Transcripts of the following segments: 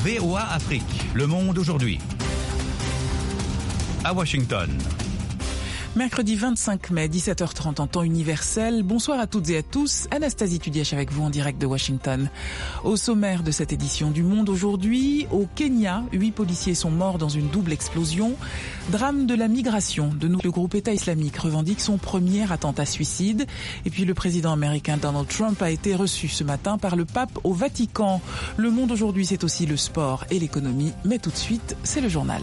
VOA Afrique, le monde aujourd'hui. À Washington. Mercredi 25 mai, 17h30 en temps universel. Bonsoir à toutes et à tous. Anastasie Tudièche avec vous en direct de Washington. Au sommaire de cette édition du Monde aujourd'hui, au Kenya, 8 policiers sont morts dans une double explosion. Drame de la migration. De nouveau, le groupe État islamique revendique son premier attentat suicide. Et puis le président américain Donald Trump a été reçu ce matin par le pape au Vatican. Le Monde aujourd'hui, c'est aussi le sport et l'économie. Mais tout de suite, c'est le journal.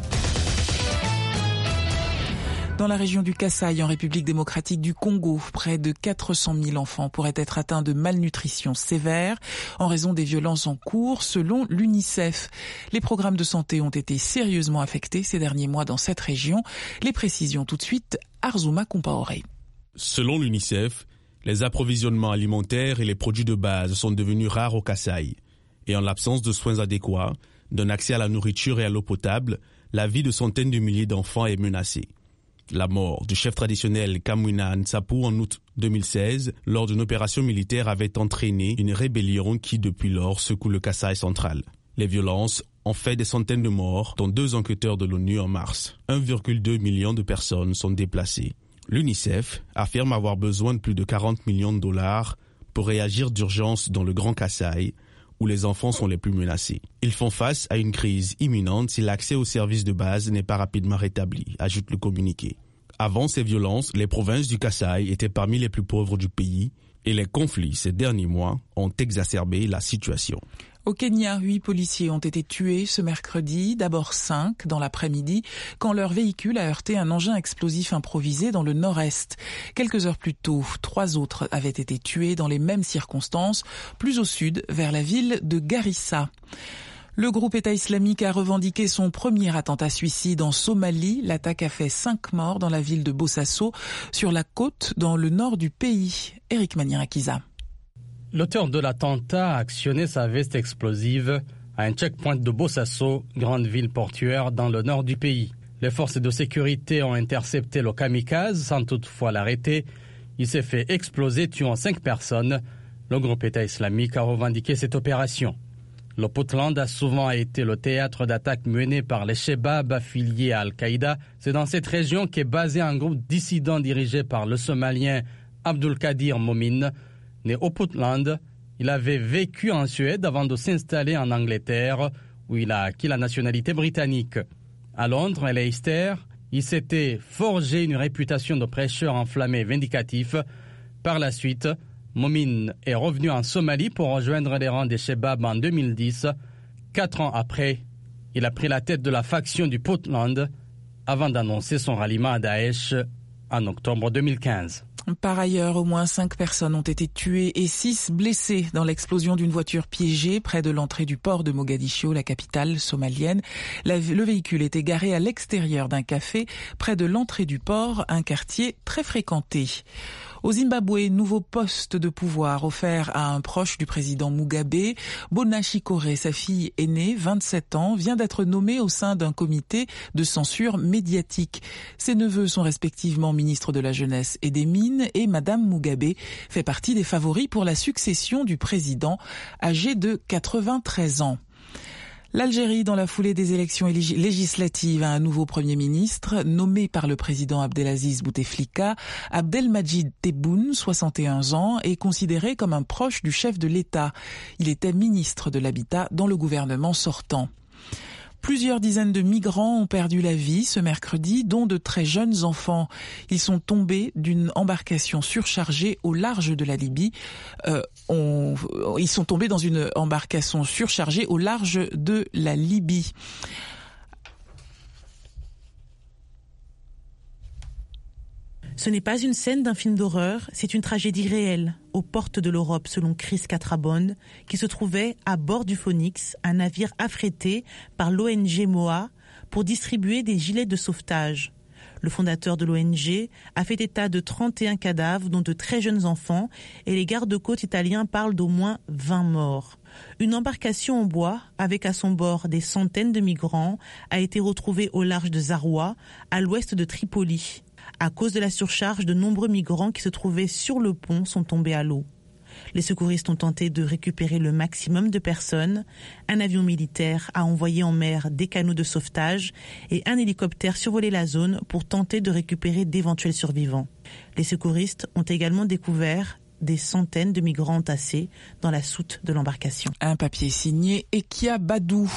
Dans la région du Kasaï, en République démocratique du Congo, près de 400 000 enfants pourraient être atteints de malnutrition sévère en raison des violences en cours, selon l'UNICEF. Les programmes de santé ont été sérieusement affectés ces derniers mois dans cette région. Les précisions tout de suite, Arzouma Compaoré. Selon l'UNICEF, les approvisionnements alimentaires et les produits de base sont devenus rares au Kasaï. Et en l'absence de soins adéquats, d'un accès à la nourriture et à l'eau potable, la vie de centaines de milliers d'enfants est menacée. La mort du chef traditionnel Kamwina Nsapu en août 2016 lors d'une opération militaire avait entraîné une rébellion qui depuis lors secoue le Kasaï central. Les violences ont fait des centaines de morts, dont 2 enquêteurs de l'ONU en mars. 1,2 million de personnes sont déplacées. L'UNICEF affirme avoir besoin de plus de 40 millions de dollars pour réagir d'urgence dans le Grand Kasaï, où les enfants sont les plus menacés. Ils font face à une crise imminente si l'accès aux services de base n'est pas rapidement rétabli, ajoute le communiqué. Avant ces violences, les provinces du Kasaï étaient parmi les plus pauvres du pays et les conflits ces derniers mois ont exacerbé la situation. Au Kenya, 8 policiers ont été tués ce mercredi, d'abord 5 dans l'après-midi, quand leur véhicule a heurté un engin explosif improvisé dans le nord-est. Quelques heures plus tôt, 3 autres avaient été tués dans les mêmes circonstances, plus au sud, vers la ville de Garissa. Le groupe État islamique a revendiqué son premier attentat suicide en Somalie. L'attaque a fait 5 morts dans la ville de Bosaso, sur la côte dans le nord du pays. Eric Manierakiza. L'auteur de l'attentat a actionné sa veste explosive à un checkpoint de Bosaso, grande ville portuaire dans le nord du pays. Les forces de sécurité ont intercepté le kamikaze sans toutefois l'arrêter. Il s'est fait exploser, tuant 5 personnes. Le groupe État islamique a revendiqué cette opération. Le Puntland a souvent été le théâtre d'attaques menées par les Shebabs affiliés à Al-Qaïda. C'est dans cette région qu'est basé un groupe dissident dirigé par le Somalien Abdulkadir Momin. Né au Puntland, il avait vécu en Suède avant de s'installer en Angleterre, où il a acquis la nationalité britannique. À Londres et Leicester, il s'était forgé une réputation de prêcheur enflammé et vindicatif. Par la suite, Momin est revenu en Somalie pour rejoindre les rangs des Shebabs en 2010. 4 ans après, il a pris la tête de la faction du Puntland avant d'annoncer son ralliement à Daesh en octobre 2015. Par ailleurs, au moins 5 personnes ont été tuées et 6 blessées dans l'explosion d'une voiture piégée près de l'entrée du port de Mogadiscio, la capitale somalienne. Le véhicule était garé à l'extérieur d'un café près de l'entrée du port, un quartier très fréquenté. Au Zimbabwe, nouveau poste de pouvoir offert à un proche du président Mugabe. Bona Chikore, sa fille aînée, 27 ans, vient d'être nommée au sein d'un comité de censure médiatique. Ses neveux sont respectivement ministres de la Jeunesse et des Mines et Madame Mugabe fait partie des favoris pour la succession du président, âgé de 93 ans. L'Algérie, dans la foulée des élections législatives, a un nouveau Premier ministre nommé par le président Abdelaziz Bouteflika. Abdelmadjid Tebboune, 61 ans, est considéré comme un proche du chef de l'État. Il était ministre de l'Habitat dans le gouvernement sortant. Plusieurs dizaines de migrants ont perdu la vie ce mercredi, dont de très jeunes enfants. Ils sont tombés d'une embarcation surchargée au large de la Libye. Ils sont tombés dans une embarcation surchargée au large de la Libye. Ce n'est pas une scène d'un film d'horreur, c'est une tragédie réelle, aux portes de l'Europe selon Chris Catrabon, qui se trouvait à bord du Phoenix, un navire affrété par l'ONG MOA pour distribuer des gilets de sauvetage. Le fondateur de l'ONG a fait état de 31 cadavres, dont de très jeunes enfants, et les gardes-côtes italiens parlent d'au moins 20 morts. Une embarcation en bois, avec à son bord des centaines de migrants, a été retrouvée au large de Zaroua, à l'ouest de Tripoli. À cause de la surcharge, de nombreux migrants qui se trouvaient sur le pont sont tombés à l'eau. Les secouristes ont tenté de récupérer le maximum de personnes. Un avion militaire a envoyé en mer des canots de sauvetage et un hélicoptère survolait la zone pour tenter de récupérer d'éventuels survivants. Les secouristes ont également découvert des centaines de migrants entassés dans la soute de l'embarcation. Un papier signé Ekia Badou.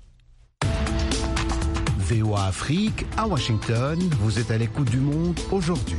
VOA Afrique, à Washington, vous êtes à l'écoute du monde aujourd'hui.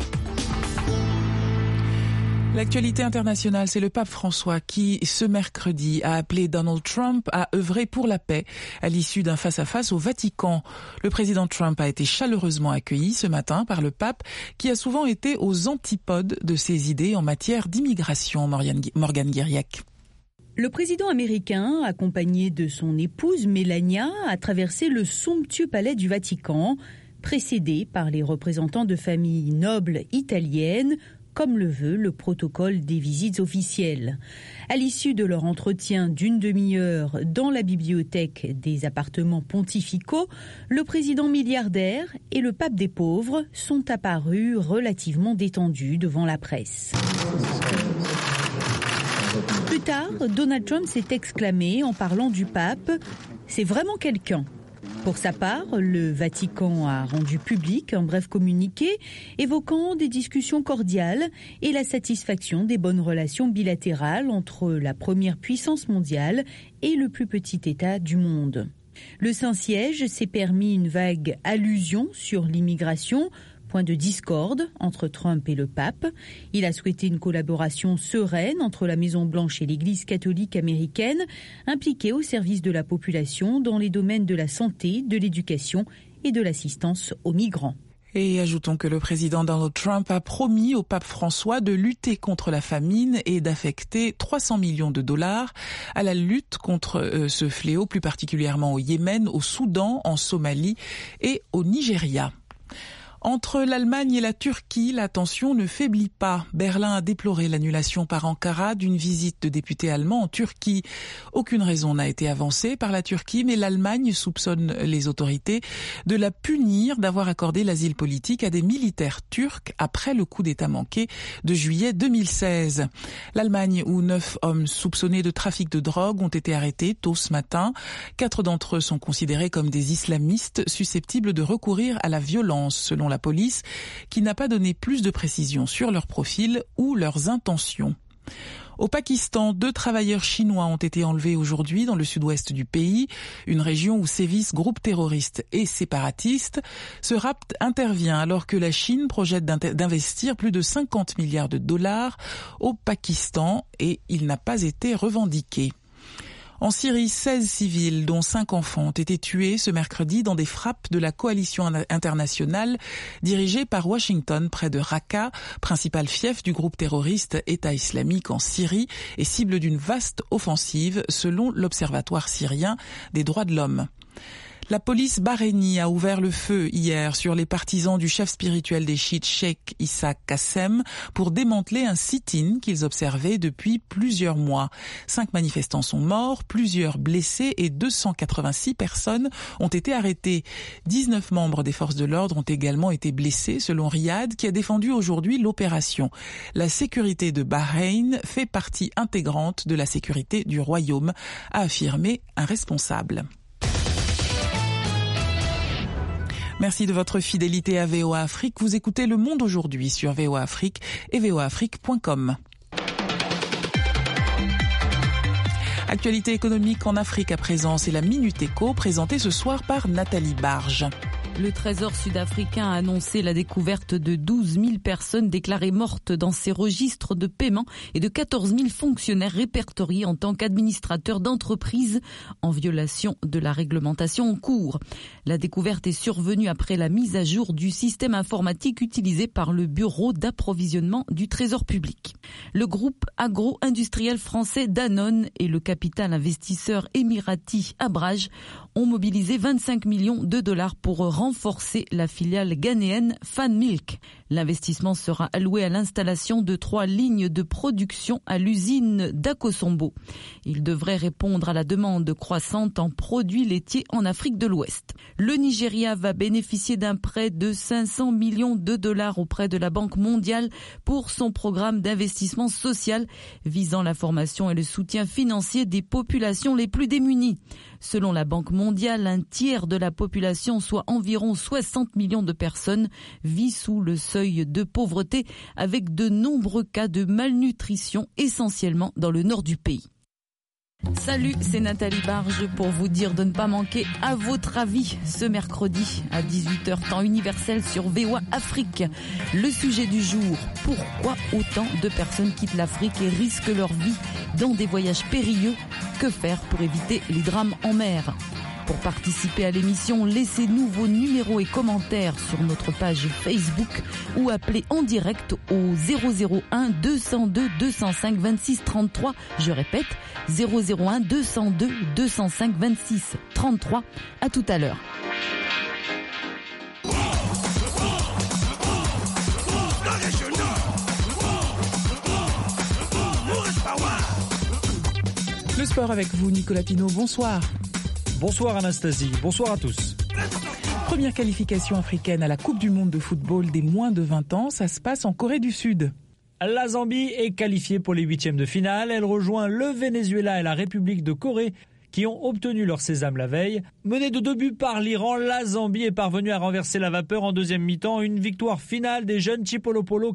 L'actualité internationale, c'est le pape François qui, ce mercredi, a appelé Donald Trump à œuvrer pour la paix à l'issue d'un face-à-face au Vatican. Le président Trump a été chaleureusement accueilli ce matin par le pape qui a souvent été aux antipodes de ses idées en matière d'immigration. Morgane Guiriac. Le président américain, accompagné de son épouse Melania, a traversé le somptueux palais du Vatican, précédé par les représentants de familles nobles italiennes, comme le veut le protocole des visites officielles. À l'issue de leur entretien d'une demi-heure dans la bibliothèque des appartements pontificaux, le président milliardaire et le pape des pauvres sont apparus relativement détendus devant la presse. Plus tard, Donald Trump s'est exclamé en parlant du pape « C'est vraiment quelqu'un ». Pour sa part, le Vatican a rendu public un bref communiqué évoquant des discussions cordiales et la satisfaction des bonnes relations bilatérales entre la première puissance mondiale et le plus petit État du monde. Le Saint-Siège s'est permis une vague allusion sur l'immigration, point de discorde entre Trump et le pape. Il a souhaité une collaboration sereine entre la Maison-Blanche et l'Église catholique américaine, impliquée au service de la population dans les domaines de la santé, de l'éducation et de l'assistance aux migrants. Et ajoutons que le président Donald Trump a promis au pape François de lutter contre la famine et d'affecter 300 millions de dollars à la lutte contre ce fléau, plus particulièrement au Yémen, au Soudan, en Somalie et au Nigeria. Entre l'Allemagne et la Turquie, la tension ne faiblit pas. Berlin a déploré l'annulation par Ankara d'une visite de députés allemands en Turquie. Aucune raison n'a été avancée par la Turquie, mais l'Allemagne soupçonne les autorités de la punir d'avoir accordé l'asile politique à des militaires turcs après le coup d'État manqué de juillet 2016. L'Allemagne, où 9 hommes soupçonnés de trafic de drogue ont été arrêtés tôt ce matin. 4 d'entre eux sont considérés comme des islamistes susceptibles de recourir à la violence, selon la police, qui n'a pas donné plus de précisions sur leur profil ou leurs intentions. Au Pakistan, 2 travailleurs chinois ont été enlevés aujourd'hui dans le sud-ouest du pays, une région où sévissent groupes terroristes et séparatistes. Ce rapt intervient alors que la Chine projette d'investir plus de 50 milliards de dollars au Pakistan et il n'a pas été revendiqué. En Syrie, 16 civils, dont 5 enfants, ont été tués ce mercredi dans des frappes de la coalition internationale dirigée par Washington près de Raqqa, principal fief du groupe terroriste État islamique en Syrie et cible d'une vaste offensive selon l'Observatoire syrien des droits de l'homme. La police bahreïnie a ouvert le feu hier sur les partisans du chef spirituel des chiites, Cheikh Issa Qassem, pour démanteler un sit-in qu'ils observaient depuis plusieurs mois. 5 manifestants sont morts, plusieurs blessés et 286 personnes ont été arrêtées. 19 membres des forces de l'ordre ont également été blessés, selon Riyad, qui a défendu aujourd'hui l'opération. La sécurité de Bahreïn fait partie intégrante de la sécurité du royaume, a affirmé un responsable. Merci de votre fidélité à VOA Afrique. Vous écoutez Le Monde aujourd'hui sur VOA Afrique et voaafrique.com. Actualité économique en Afrique à présent, c'est la Minute Éco présentée ce soir par Nathalie Barge. Le Trésor sud-africain a annoncé la découverte de 12 000 personnes déclarées mortes dans ses registres de paiement et de 14 000 fonctionnaires répertoriés en tant qu'administrateurs d'entreprises en violation de la réglementation en cours. La découverte est survenue après la mise à jour du système informatique utilisé par le Bureau d'approvisionnement du Trésor public. Le groupe agro-industriel français Danone et le capital investisseur émirati Abraj ont mobilisé 25 millions de dollars pour renforcer la filiale ghanéenne Fan Milk. L'investissement sera alloué à l'installation de 3 lignes de production à l'usine d'Akosombo. Il devrait répondre à la demande croissante en produits laitiers en Afrique de l'Ouest. Le Nigeria va bénéficier d'un prêt de 500 millions de dollars auprès de la Banque mondiale pour son programme d'investissement social visant la formation et le soutien financier des populations les plus démunies. Selon la Banque mondiale, un tiers de la population, soit environ 60 millions de personnes, vit sous le seuil de pauvreté avec de nombreux cas de malnutrition, essentiellement dans le nord du pays. Salut, c'est Nathalie Barge pour vous dire de ne pas manquer À votre avis ce mercredi à 18h temps universel sur VOA Afrique. Le sujet du jour, pourquoi autant de personnes quittent l'Afrique et risquent leur vie dans des voyages périlleux? Que faire pour éviter les drames en mer? Pour participer à l'émission, laissez-nous vos numéros et commentaires sur notre page Facebook ou appelez en direct au 001 202 205 26 33. Je répète, 001 202 205 26 33. À tout à l'heure. Le sport avec vous, Nicolas Pinault. Bonsoir. Bonsoir Anastasie, bonsoir à tous. Première qualification africaine à la Coupe du monde de football des moins de 20 ans, ça se passe en Corée du Sud. La Zambie est qualifiée pour les 8e de finale. Elle rejoint le Venezuela et la République de Corée qui ont obtenu leur sésame la veille. Menée de 2 buts par l'Iran, la Zambie est parvenue à renverser la vapeur en deuxième mi-temps. Une victoire finale des jeunes Chipolopolo,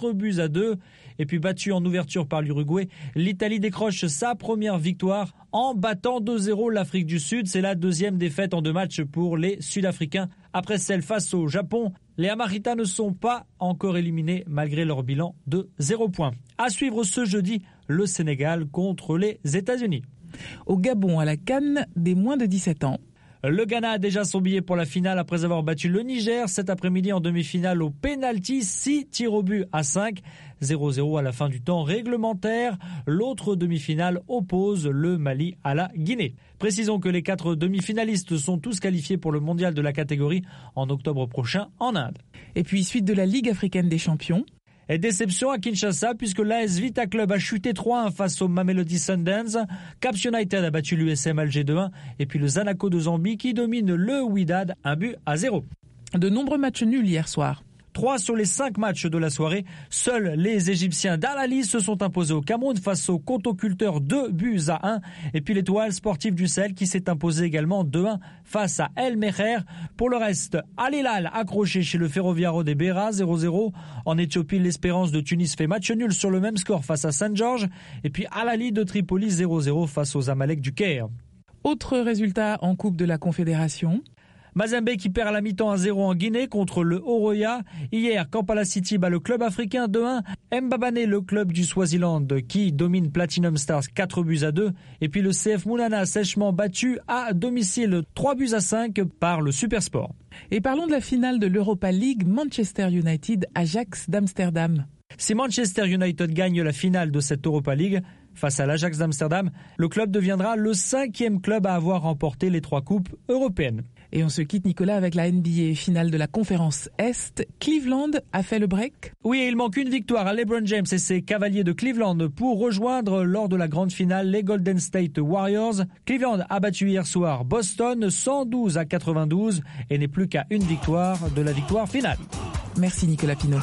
4-2. Et puis battue en ouverture par l'Uruguay, l'Italie décroche sa première victoire en battant 2-0 l'Afrique du Sud. C'est la deuxième défaite en 2 matchs pour les Sud-Africains. Après celle face au Japon, les Amaritas ne sont pas encore éliminés malgré leur bilan de 0 points. À suivre ce jeudi, le Sénégal contre les États-Unis. Au Gabon, à la CAN des moins de 17 ans. Le Ghana a déjà son billet pour la finale après avoir battu le Niger cet après-midi en demi-finale au pénalty, 6 tirs au but à 5. 0-0 à la fin du temps réglementaire. L'autre demi-finale oppose le Mali à la Guinée. Précisons que les 4 demi-finalistes sont tous qualifiés pour le mondial de la catégorie en octobre prochain en Inde. Et puis suite de la Ligue africaine des champions. Et déception à Kinshasa puisque l'AS Vita Club a chuté 3-1 face au Mamelodi Sundowns. Caps United a battu l'USM Alger 2-1 et puis le Zanaco de Zambie qui domine le Wydad 1-0. De nombreux matchs nuls hier soir. 3 sur les 5 matchs de la soirée. Seuls les Égyptiens d'Al-Ahly se sont imposés au Cameroun face au Contoculteur 2-1. Et puis l'Étoile sportive du Sahel qui s'est imposée également 2-1 face à El Meher. Pour le reste, Al Hilal accroché chez le Ferroviario de Beira 0-0. En Éthiopie, l'Espérance de Tunis fait match nul sur le même score face à Saint-Georges. Et puis Al-Ahly de Tripoli 0-0 face aux Amalek du Caire. Autre résultat en Coupe de la Confédération. Mazembe qui perd à la mi-temps 1-0 en Guinée contre le Oroya. Hier, Kampala City bat le club africain 2-1. Mbabane, le club du Swaziland qui domine Platinum Stars 4-2. Et puis le CF Mounana sèchement battu à domicile 3-5 par le Supersport. Et parlons de la finale de l'Europa League, Manchester United, Ajax d'Amsterdam. Si Manchester United gagne la finale de cette Europa League face à l'Ajax d'Amsterdam, le club deviendra le 5e club à avoir remporté les 3 coupes européennes. Et on se quitte, Nicolas, avec la NBA finale de la conférence Est. Cleveland a fait le break. Oui, il manque une victoire à LeBron James et ses Cavaliers de Cleveland pour rejoindre lors de la grande finale les Golden State Warriors. Cleveland a battu hier soir Boston 112-92 et n'est plus qu'à une victoire de la victoire finale. Merci Nicolas Pinault.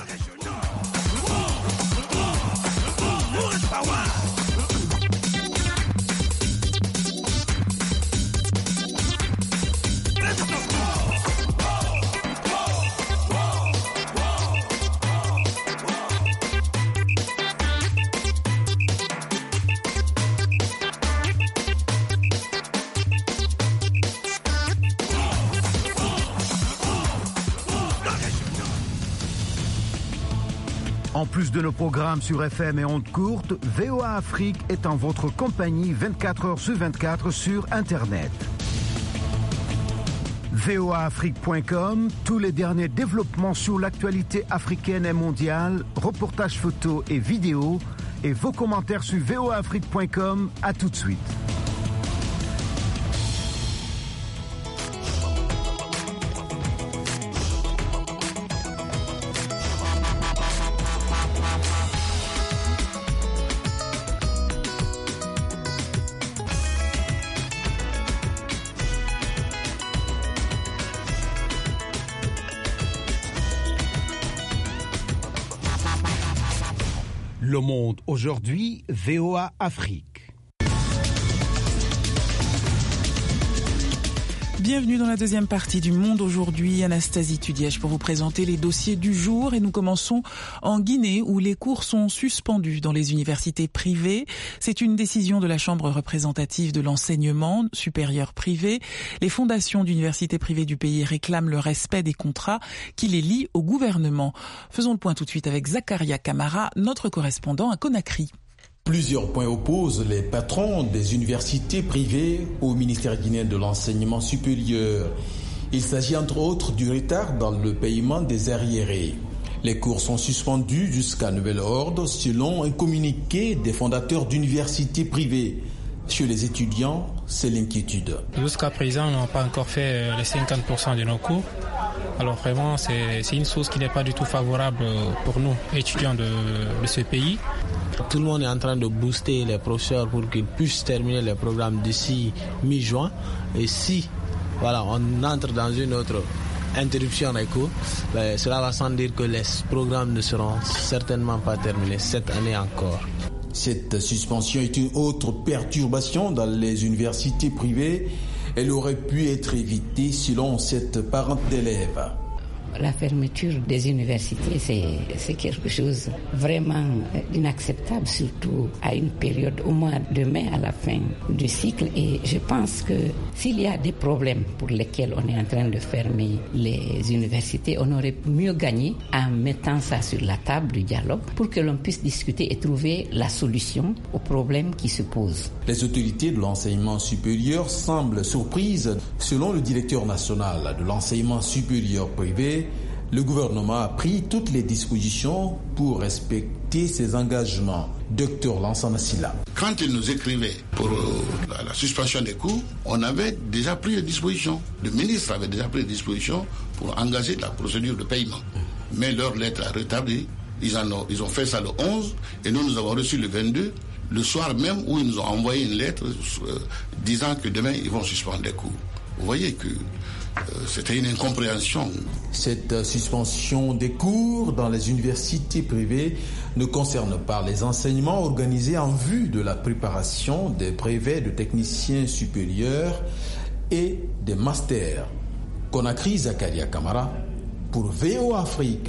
En plus de nos programmes sur FM et ondes courtes, VOA Afrique est en votre compagnie 24 heures sur 24 sur Internet. voaafrique.com, tous les derniers développements sur l'actualité africaine et mondiale, reportages photos et vidéos, et vos commentaires sur voaafrique.com. À tout de suite. Le Monde aujourd'hui, VOA Afrique. Bienvenue dans la deuxième partie du Monde aujourd'hui. Anastasie Tudièche pour vous présenter les dossiers du jour. Et nous commençons en Guinée où les cours sont suspendus dans les universités privées. C'est une décision de la Chambre représentative de l'enseignement supérieur privé. Les fondations d'universités privées du pays réclament le respect des contrats qui les lient au gouvernement. Faisons le point tout de suite avec Zakaria Kamara, notre correspondant à Conakry. Plusieurs points opposent les patrons des universités privées au ministère guinéen de l'enseignement supérieur. Il s'agit entre autres du retard dans le paiement des arriérés. Les cours sont suspendus jusqu'à nouvel ordre selon un communiqué des fondateurs d'universités privées. Chez les étudiants, c'est l'inquiétude. Jusqu'à présent, on n'a pas encore fait les 50% de nos cours. Alors vraiment, c'est une chose qui n'est pas du tout favorable pour nous, étudiants de ce pays. Tout le monde est en train de booster les professeurs pour qu'ils puissent terminer les programmes d'ici mi-juin. Et si on entre dans une autre interruption des cours, cela va sans dire que les programmes ne seront certainement pas terminés cette année encore. Cette suspension est une autre perturbation dans les universités privées. Elle aurait pu être évitée selon cette parente d'élèves. La fermeture des universités, c'est quelque chose vraiment inacceptable, surtout à une période au mois de mai, à la fin du cycle. Et je pense que s'il y a des problèmes pour lesquels on est en train de fermer les universités, on aurait mieux gagné en mettant ça sur la table du dialogue pour que l'on puisse discuter et trouver la solution aux problèmes qui se posent. Les autorités de l'enseignement supérieur semblent surprises. Selon le directeur national de l'enseignement supérieur privé, le gouvernement a pris toutes les dispositions pour respecter ses engagements. Docteur Lansana Silla. Quand il nous écrivait pour la suspension des cours, on avait déjà pris les dispositions. Le ministre avait déjà pris les dispositions pour engager la procédure de paiement. Mais leur lettre a rétabli. Ils ont fait ça le 11 et nous avons reçu le 22, le soir même où ils nous ont envoyé une lettre disant que demain ils vont suspendre les cours. Vous voyez que c'était une incompréhension. Cette suspension des cours dans les universités privées ne concerne pas les enseignements organisés en vue de la préparation des brevets de techniciens supérieurs et des masters. Conakry, Zakaria Kamara pour VOA Afrique.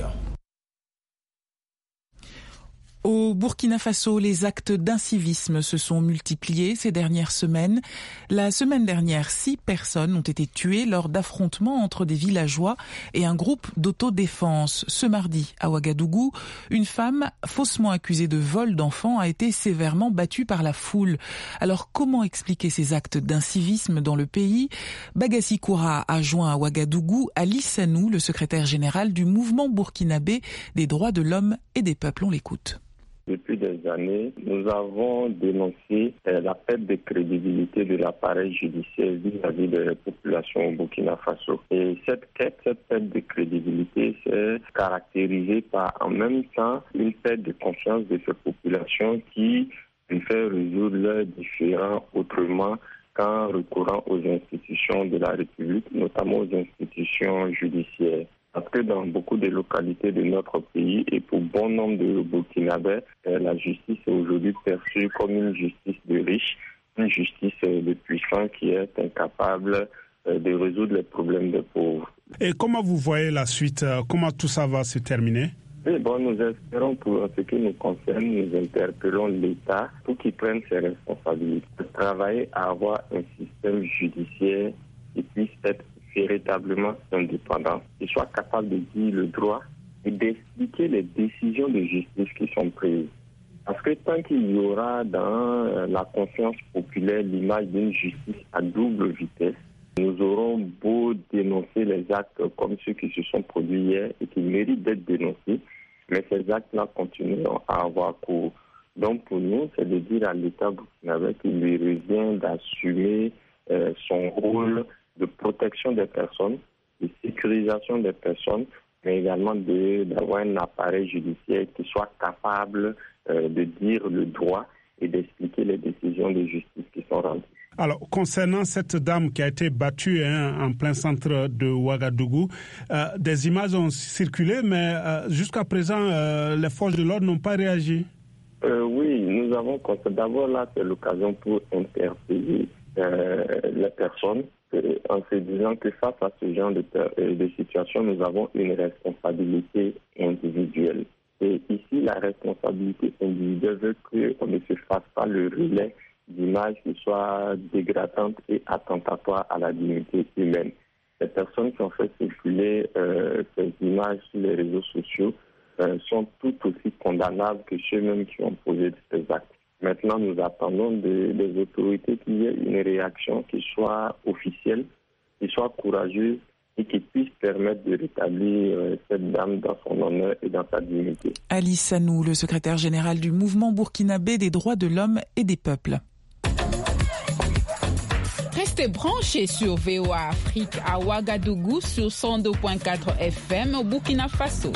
Au Burkina Faso, les actes d'incivisme se sont multipliés ces dernières semaines. La semaine dernière, 6 personnes ont été tuées lors d'affrontements entre des villageois et un groupe d'autodéfense. Ce mardi, à Ouagadougou, une femme faussement accusée de vol d'enfants a été sévèrement battue par la foule. Alors, comment expliquer ces actes d'incivisme dans le pays? Bagassi Koura a joint à Ouagadougou Ali Sanou, le secrétaire général du mouvement burkinabé des droits de l'homme et des peuples. On l'écoute. Depuis des années, nous avons dénoncé la perte de crédibilité de l'appareil judiciaire vis-à-vis des populations au Burkina Faso. Et cette perte de crédibilité s'est caractérisée par en même temps une perte de confiance de ces populations qui préfèrent résoudre leurs différends autrement qu'en recourant aux institutions de la République, notamment aux institutions judiciaires. Parce que dans beaucoup de localités de notre pays et pour bon nombre de Burkinabés, la justice est aujourd'hui perçue comme une justice de riches, une justice de puissants qui est incapable de résoudre les problèmes des pauvres. Et comment vous voyez la suite? Comment tout ça va se terminer? Oui, nous espérons, pour ce qui nous concerne, nous interpellons l'État pour qu'il prenne ses responsabilités, travailler à avoir un système judiciaire qui puisse être véritablement indépendant, qui soit capable de dire le droit et d'expliquer les décisions de justice qui sont prises. Parce que tant qu'il y aura dans la conscience populaire l'image d'une justice à double vitesse, nous aurons beau dénoncer les actes comme ceux qui se sont produits hier et qui méritent d'être dénoncés, mais ces actes-là continueront à avoir cours. Donc pour nous, c'est de dire à l'État burkinabé qu'il lui revient d'assumer son rôle de protection des personnes, de sécurisation des personnes, mais également d'avoir un appareil judiciaire qui soit capable de dire le droit et d'expliquer les décisions de justice qui sont rendues. Alors, concernant cette dame qui a été battue en plein centre de Ouagadougou, des images ont circulé, mais jusqu'à présent, les forces de l'ordre n'ont pas réagi. Oui, nous avons constaté. D'abord, là, c'est l'occasion pour interpeller les personnes en se disant que face à ce genre de situation, nous avons une responsabilité individuelle. Et ici, la responsabilité individuelle veut qu'on ne se fasse pas le relais d'images qui soient dégradantes et attentatoires à la dignité humaine. Les personnes qui ont fait circuler ces images sur les réseaux sociaux sont tout aussi condamnables que ceux-mêmes qui ont posé ces actes. Maintenant, nous attendons des autorités qu'il y ait une réaction qui soit officielle, qui soit courageuse et qui puisse permettre de rétablir cette dame dans son honneur et dans sa dignité. Alice Sanou, le secrétaire général du mouvement burkinabé des droits de l'homme et des peuples. Restez branchés sur VOA Afrique à Ouagadougou sur 102.4 FM au Burkina Faso.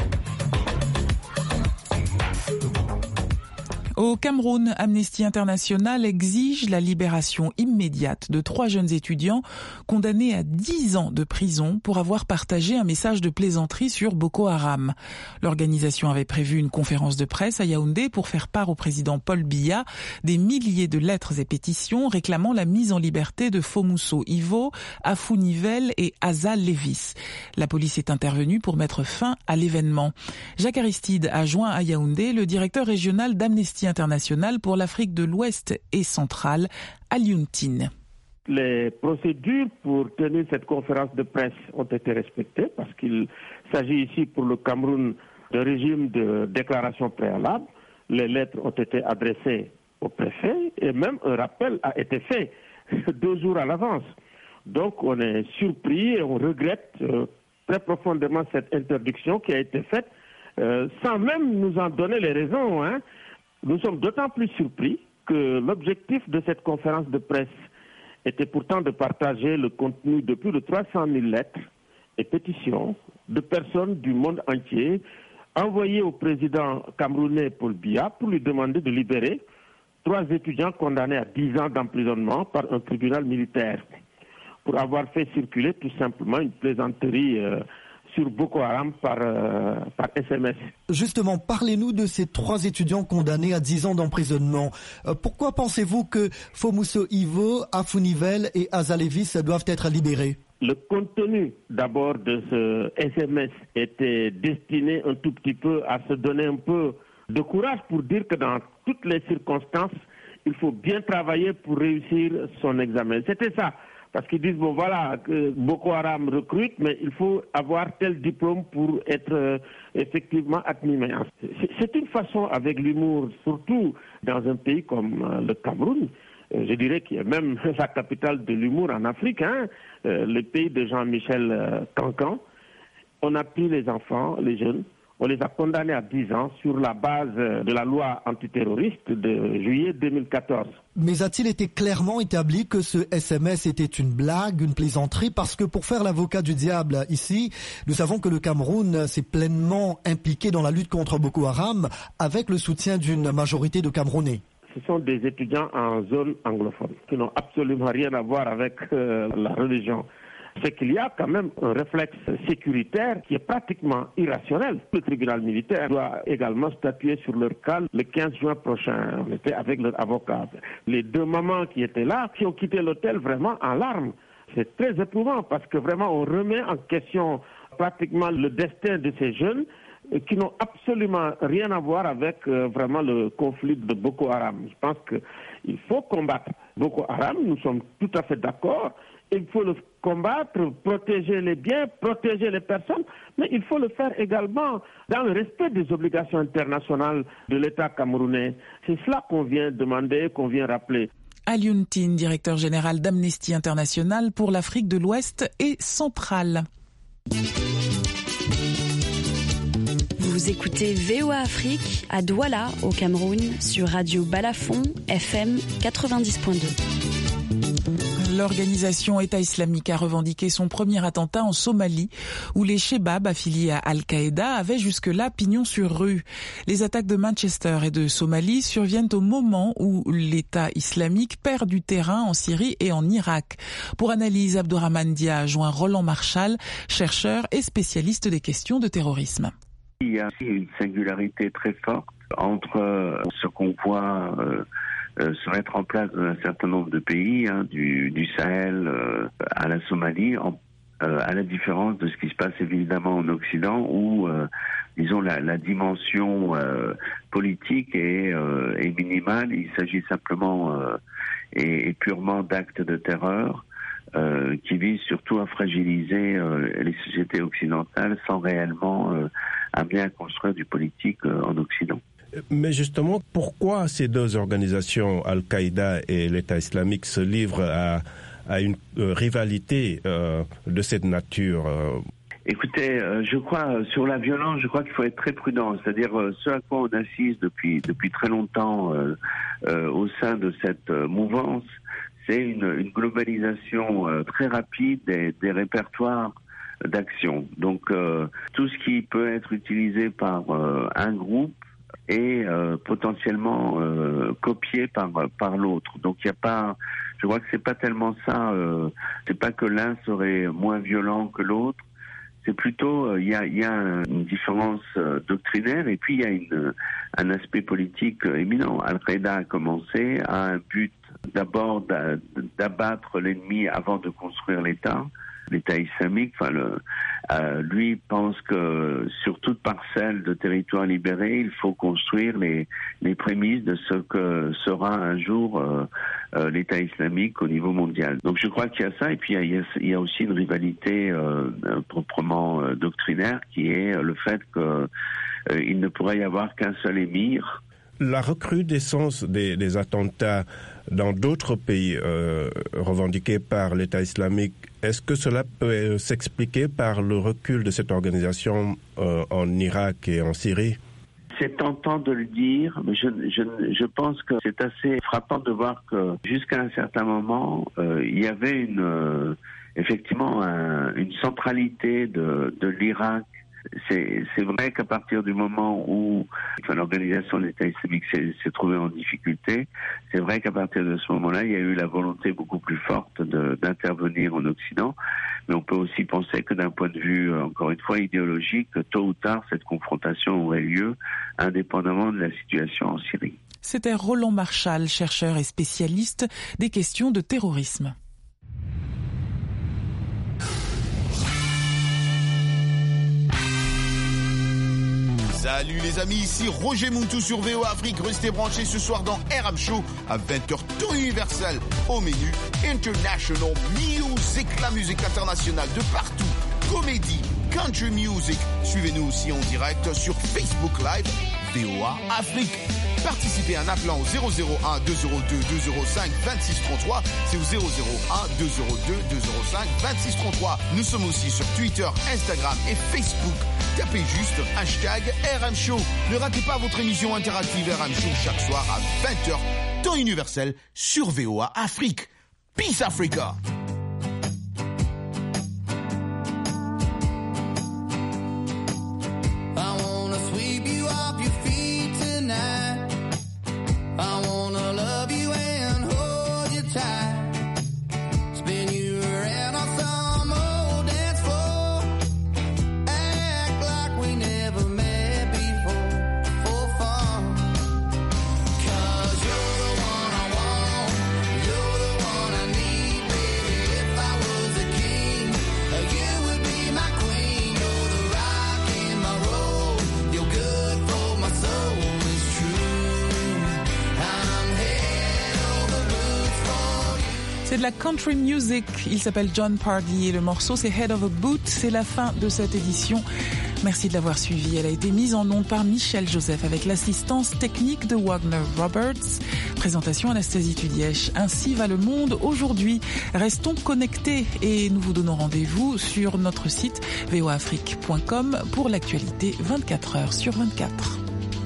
Au Cameroun, Amnesty International exige la libération immédiate de 3 jeunes étudiants condamnés à 10 ans de prison pour avoir partagé un message de plaisanterie sur Boko Haram. L'organisation avait prévu une conférence de presse à Yaoundé pour faire part au président Paul Biya des milliers de lettres et pétitions réclamant la mise en liberté de Fomuso Ivo, Afou Nivel et Asa Levis. La police est intervenue pour mettre fin à l'événement. Jacques Aristide a joint à Yaoundé le directeur régional d'Amnesty International pour l'Afrique de l'Ouest et centrale, Alioune Tine. Les procédures pour tenir cette conférence de presse ont été respectées parce qu'il s'agit ici pour le Cameroun d'un régime de déclaration préalable. Les lettres ont été adressées au préfet et même un rappel a été fait 2 jours à l'avance. Donc on est surpris et on regrette très profondément cette interdiction qui a été faite sans même nous en donner les raisons. Nous sommes d'autant plus surpris que l'objectif de cette conférence de presse était pourtant de partager le contenu de plus de 300 000 lettres et pétitions de personnes du monde entier envoyées au président camerounais Paul Biya pour lui demander de libérer 3 étudiants condamnés à 10 ans d'emprisonnement par un tribunal militaire pour avoir fait circuler tout simplement une plaisanterie sur Boko Haram par SMS. Justement, parlez-nous de ces 3 étudiants condamnés à 10 ans d'emprisonnement. Pourquoi pensez-vous que Fomuso Ivo, Afou Nivel et Asa Levis doivent être libérés? Le contenu d'abord de ce SMS était destiné un tout petit peu à se donner un peu de courage pour dire que dans toutes les circonstances, il faut bien travailler pour réussir son examen. C'était ça. Parce qu'ils disent, bon voilà, que Boko Haram recrute, mais il faut avoir tel diplôme pour être effectivement admis. C'est une façon avec l'humour, surtout dans un pays comme le Cameroun, je dirais qu'il est même la capitale de l'humour en Afrique, le pays de Jean-Michel Cancan. On a pris les enfants, les jeunes, on les a condamnés à 10 ans sur la base de la loi antiterroriste de juillet 2014. Mais a-t-il été clairement établi que ce SMS était une blague, une plaisanterie? Parce que pour faire l'avocat du diable ici, nous savons que le Cameroun s'est pleinement impliqué dans la lutte contre Boko Haram avec le soutien d'une majorité de Camerounais. Ce sont des étudiants en zone anglophone qui n'ont absolument rien à voir avec la religion. C'est qu'il y a quand même un réflexe sécuritaire qui est pratiquement irrationnel. Le tribunal militaire doit également statuer sur leur cas le 15 juin prochain. On était avec leur avocat. Les 2 mamans qui étaient là, qui ont quitté l'hôtel vraiment en larmes. C'est très éprouvant parce que vraiment on remet en question pratiquement le destin de ces jeunes qui n'ont absolument rien à voir avec vraiment le conflit de Boko Haram. Je pense qu'il faut combattre Boko Haram, nous sommes tout à fait d'accord. Il faut le combattre, protéger les biens, protéger les personnes, mais il faut le faire également dans le respect des obligations internationales de l'État camerounais. C'est cela qu'on vient demander, qu'on vient rappeler. Alioune Tine, directeur général d'Amnesty International pour l'Afrique de l'Ouest et centrale. Vous écoutez VOA Afrique à Douala, au Cameroun, sur Radio Balafon, FM 90.2. L'organisation État islamique a revendiqué son premier attentat en Somalie, où les Chebabs affiliés à Al-Qaïda avaient jusque-là pignon sur rue. Les attaques de Manchester et de Somalie surviennent au moment où l'État islamique perd du terrain en Syrie et en Irak. Pour analyse, Abdourahmane Dia joint Roland Marchal, chercheur et spécialiste des questions de terrorisme. Il y a aussi une singularité très forte entre ce qu'on voit se mettre en place dans un certain nombre de pays, du Sahel à la Somalie, à la différence de ce qui se passe évidemment en Occident, où, disons, la dimension politique est minimale. Il s'agit simplement et purement d'actes de terreur qui visent surtout à fragiliser les sociétés occidentales sans réellement amener à construire du politique en Occident. Mais justement, pourquoi ces deux organisations, Al-Qaïda et l'État islamique, se livrent à une rivalité de cette nature? Écoutez, je crois, sur la violence, je crois qu'il faut être très prudent. C'est-à-dire, ce à quoi on assiste depuis très longtemps au sein de cette mouvance, c'est une globalisation très rapide des répertoires d'action. Donc, tout ce qui peut être utilisé par un groupe est potentiellement copié par l'autre. Donc, il y a pas, je crois que c'est pas tellement ça. C'est pas que l'un serait moins violent que l'autre. C'est plutôt, il y a une différence doctrinaire et puis il y a un aspect politique éminent. Al-Qaïda a commencé à un but d'abord d'abattre l'ennemi avant de construire l'État. L'État islamique, lui pense que sur toute parcelle de territoire libéré, il faut construire les prémices de ce que sera un jour l'État islamique au niveau mondial. Donc je crois qu'il y a ça, et puis il y a aussi une rivalité proprement doctrinaire qui est le fait qu'il ne pourrait y avoir qu'un seul émir. La recrudescence des attentats dans d'autres pays revendiqués par l'État islamique, est-ce que cela peut s'expliquer par le recul de cette organisation en Irak et en Syrie? C'est tentant de le dire, mais je pense que c'est assez frappant de voir que jusqu'à un certain moment, il y avait effectivement une centralité de l'Irak. C'est vrai qu'à partir du moment où l'organisation de l'État islamique s'est trouvée en difficulté, c'est vrai qu'à partir de ce moment-là, il y a eu la volonté beaucoup plus forte d'intervenir en Occident. Mais on peut aussi penser que d'un point de vue, encore une fois, idéologique, tôt ou tard, cette confrontation aurait lieu, indépendamment de la situation en Syrie. C'était Roland Marchal, chercheur et spécialiste des questions de terrorisme. Salut les amis, ici Roger Muntou sur VOA Afrique. Restez branchés ce soir dans RM Show à 20h temps universel. Au menu International Music, la musique internationale de partout. Comédie, country music. Suivez-nous aussi en direct sur Facebook Live VOA Afrique. Participez en appelant au 001 202 205 2633. C'est au 001 202 205 2633. Nous sommes aussi sur Twitter, Instagram et Facebook. Tapez juste hashtag RM Show. Ne ratez pas votre émission interactive RM Show chaque soir à 20h, temps universel sur VOA Afrique. Peace Africa! C'est de la country music, il s'appelle John Pardee et le morceau c'est Head of a Boot. C'est la fin de cette édition. Merci de l'avoir suivie. Elle a été mise en onde par Michel Joseph avec l'assistance technique de Wagner Roberts. Présentation Anastasie Tudièche. Ainsi va le monde aujourd'hui. Restons connectés et nous vous donnons rendez-vous sur notre site voaafrique.com pour l'actualité 24 heures sur 24.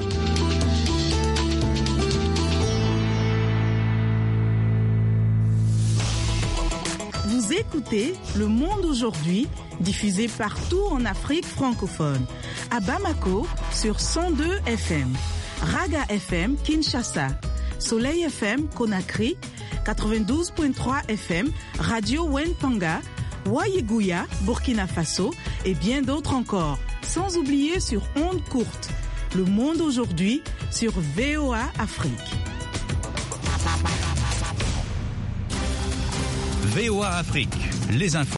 Vous écoutez Le Monde aujourd'hui, diffusé partout en Afrique francophone. À Bamako, sur 102 FM. Raga FM, Kinshasa. Soleil FM, Conakry. 92.3 FM, Radio Wenpanga. Wayeguya, Burkina Faso. Et bien d'autres encore. sans oublier sur ondes courtes. Le monde aujourd'hui sur VOA Afrique. VOA Afrique, les infos.